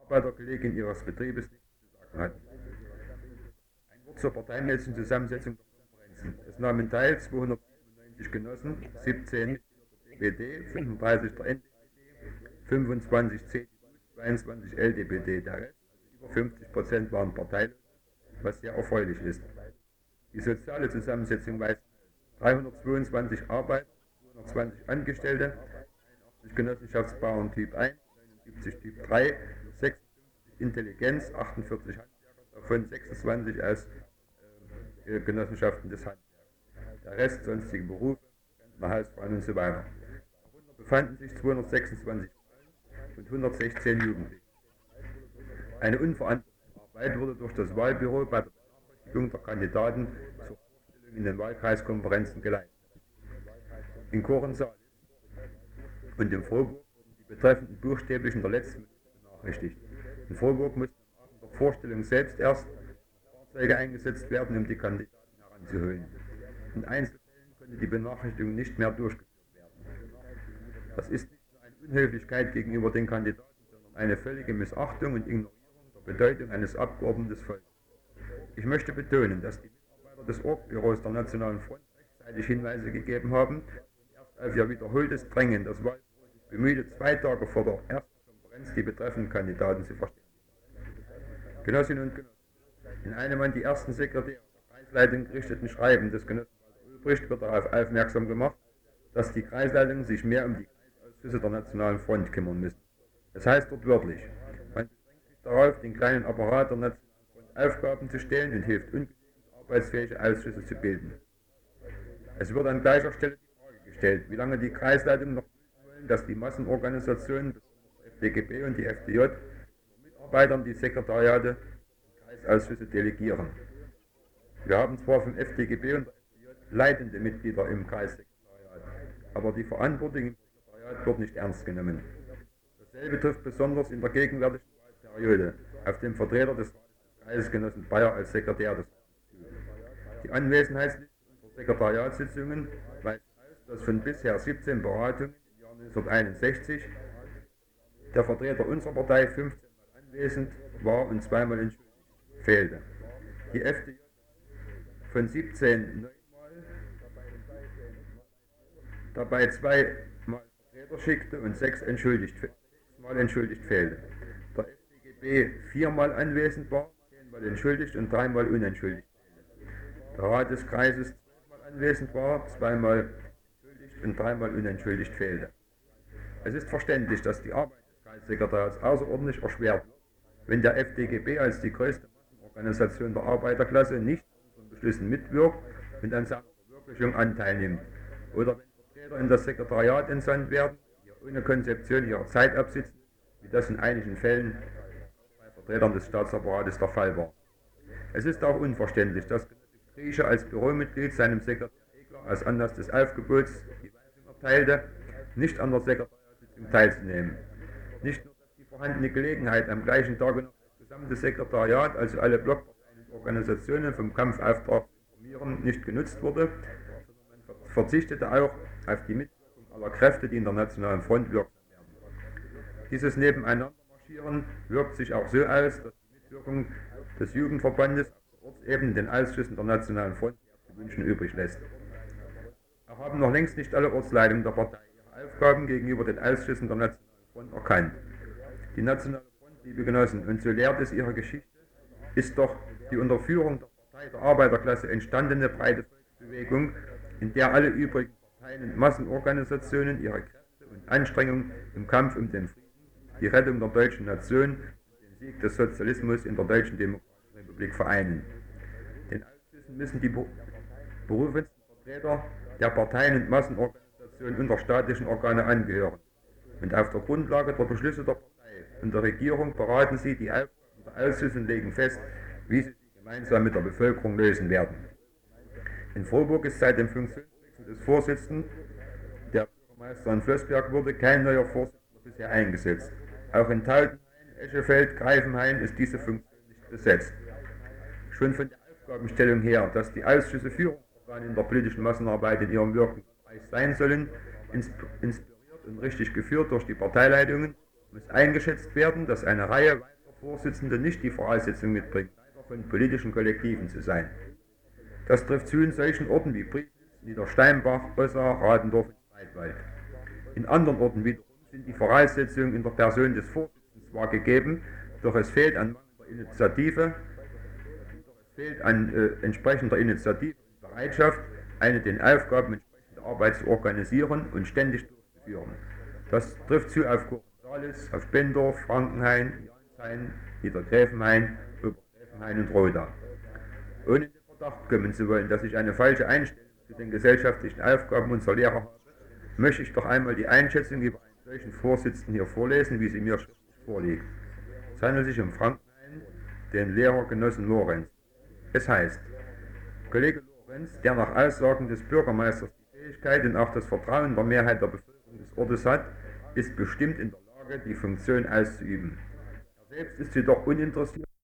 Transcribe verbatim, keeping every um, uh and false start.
Arbeiterkollegin ihres Betriebes nichts zu sagen hatten. Ein Wort zur parteimäßigen Zusammensetzung der Konferenzen. Es nahmen teil zweihundertsiebenundneunzig Genossen, siebzehn Mitglieder der D P D, fünfunddreißig der N D P D, fünfundzwanzig C D U, zweiundzwanzig L D P D. Der Rest, also über fünfzig Prozent, waren parteilos, was sehr erfreulich ist. Die soziale Zusammensetzung weist dreihundertzweiundzwanzig Arbeiter, zweihundertzwanzig Angestellte, einundachtzig Genossenschaftsbauern Typ eins, neunundsiebzig Typ drei, sechsundfünfzig Intelligenz, achtundvierzig Handwerker, davon sechsundzwanzig als äh, Genossenschaften des Handwerks. Der Rest sonstige Berufe, Rentner, Hausfrauen und so weiter. Darunter befanden sich zweihundertsechsundzwanzig Frauen und hundertsechzehn Jugendliche. Eine unverantwortliche Arbeit wurde durch das Wahlbüro bei der Benachrichtigung der Kandidaten zur Vorstellung in den Wahlkreiskonferenzen geleistet. In Korensaal und in Frohburg wurden die Betreffenden buchstäblich in der letzten Minute benachrichtigt. In Frohburg mussten am Abend der Vorstellung selbst erst Fahrzeuge eingesetzt werden, um die Kandidaten heranzuholen. In Einzelfällen konnte die Benachrichtigung nicht mehr durchgeführt werden. Das ist nicht nur eine Unhöflichkeit gegenüber den Kandidaten, sondern eine völlige Missachtung und Ignorierung der Bedeutung eines Abgeordneten des Volkes. Ich möchte betonen, dass die Mitarbeiter des Ortsbüros der Nationalen Front rechtzeitig Hinweise gegeben haben und erst auf ihr wiederholtes Drängen das Wahlbüro sich bemühte, zwei Tage vor der ersten Konferenz die betreffenden Kandidaten zu verständigen. Genossinnen und Genossen, in einem an die ersten Sekretäre der Kreisleitung gerichteten Schreiben des Genossen Ulbricht wird darauf aufmerksam gemacht, dass die Kreisleitungen sich mehr um die Kreisausschüsse der Nationalen Front kümmern müssen. Es heißt dort wörtlich, man beschränkt sich darauf, den kleinen Apparat der Nationalen Front Aufgaben zu stellen und hilft ungenügend arbeitsfähige Ausschüsse zu bilden. Es wird an gleicher Stelle die Frage gestellt, wie lange die Kreisleitungen noch wollen, dass die Massenorganisationen, besonders F D G B und die F D J, Mitarbeitern die Sekretariate und Kreisausschüsse delegieren. Wir haben zwar vom F D G B und der F D J leitende Mitglieder im Kreissekretariat, aber die Verantwortung im Sekretariat wird nicht ernst genommen. Dasselbe trifft besonders in der gegenwärtigen Wahlperiode auf den Vertreter des Rates des Kreisgenossen Bayer als Sekretär des Rates zu. Die Anwesenheitsliste unserer Sekretariatssitzungen weist aus, dass von bisher siebzehn Beratungen im Jahr neunzehnhunderteinundsechzig der Vertreter unserer Partei fünfzehn Mal anwesend war und zweimal entschuldigt fehlte. Die F D J von siebzehn neunmal, dabei zweimal Vertreter schickte und sechs entschuldigt, sechsmal entschuldigt fehlte. Der F D G B viermal anwesend war, zehnmal entschuldigt und dreimal unentschuldigt fehlte. Der Rat des Kreises zwölfmal anwesend war, zweimal entschuldigt und dreimal unentschuldigt fehlte. Es ist verständlich, dass die Arbeit des Kreissekretariats außerordentlich erschwert wird, wenn der F D G B als die größte Massenorganisation der Arbeiterklasse nicht an unseren Beschlüssen mitwirkt und an seiner Verwirklichung Anteil nimmt. Oder wenn Vertreter in das Sekretariat entsandt werden, die ohne Konzeption ihrer Zeit absitzen, wie das in einigen Fällen bei Vertretern des Staatsapparates der Fall war. Es ist auch unverständlich, dass Grieche als Büromitglied seinem Sekretär Egler als Anlass des Aufgebots die Weisung erteilte, nicht an der Sekretariatssitzung teilzunehmen. Nicht nur, dass die vorhandene Gelegenheit am gleichen Tage noch das gesamte Sekretariat, also alle Blockparteien und Organisationen vom Kampfauftrag zu informieren, nicht genutzt wurde, sondern man verzichtete auch auf die Mitwirkung aller Kräfte, die in der Nationalen Front wirksam werden. Dieses Nebeneinandermarschieren wirkt sich auch so aus, dass die Mitwirkung des Jugendverbandes auf der Ortsebene den Ausschüssen der Nationalen Front zu wünschen übrig lässt. Auch haben noch längst nicht alle Ortsleitungen der Partei ihre Aufgaben gegenüber den Ausschüssen der Nationalen Front erkannt. Die Nationale Front, liebe Genossen, und so lehrt es ihre Geschichte, ist doch die unter Führung der Partei der Arbeiterklasse entstandene breite Volksbewegung, in der alle übrigen Parteien und Massenorganisationen ihre Kräfte und Anstrengungen im Kampf um den Frieden, die Rettung der deutschen Nation und den Sieg des Sozialismus in der Deutschen Demokratischen Republik vereinen. Den Ausschüssen müssen die berufensten Vertreter der Parteien und Massenorganisationen und der staatlichen Organe angehören. Und auf der Grundlage der Beschlüsse der Partei und der Regierung beraten sie die Aufgaben der Ausschüsse und legen fest, wie sie sie gemeinsam mit der Bevölkerung lösen werden. In Frohburg ist seit dem Funktionswechsel des Vorsitzenden, der Bürgermeister in Flossberg wurde, kein neuer Vorsitzender bisher eingesetzt. Auch in Tautenhain, Eschefeld, Greifenhain ist diese Funktion nicht besetzt. Schon von der Aufgabenstellung her, dass die Ausschüsse Führungsorgane in der politischen Massenarbeit in ihrem Wirkungsbereich sein sollen, inspiriert und richtig geführt durch die Parteileitungen, muss eingeschätzt werden, dass eine Reihe weiterer Vorsitzende nicht die Voraussetzung mitbringt, Leiter von politischen Kollektiven zu sein. Das trifft zu in solchen Orten wie Prignitz, Niedersteinbach, Ossa, Radendorf und Streitwald. In anderen Orten wiederum sind die Voraussetzungen in der Person des Vorsitzenden zwar gegeben, doch es fehlt an mangelnder Initiative, doch es fehlt an äh, entsprechender Initiative und Bereitschaft, eine den Aufgaben entsprechende Arbeit zu organisieren und ständig durchzuführen. Das trifft zu auf Kursalis, auf Bendorf, Frankenhain, Janshain, Niedergräfenhain, Obergräfenhain und Roda. Ohne in den Verdacht kommen zu wollen, dass ich eine falsche Einstellung zu den gesellschaftlichen Aufgaben unserer Lehrer habe, möchte ich doch einmal die Einschätzung über einen solchen Vorsitzenden hier vorlesen, wie sie mir schriftlich vorliegt. Es handelt sich um Frankenhain, den Lehrergenossen Lorenz. Es heißt, Kollege Lorenz, der nach Aussagen des Bürgermeisters die Fähigkeit und auch das Vertrauen der Mehrheit der Bevölkerung des Ortes hat, ist bestimmt in der Lage, die Funktion auszuüben. Er selbst ist jedoch uninteressiert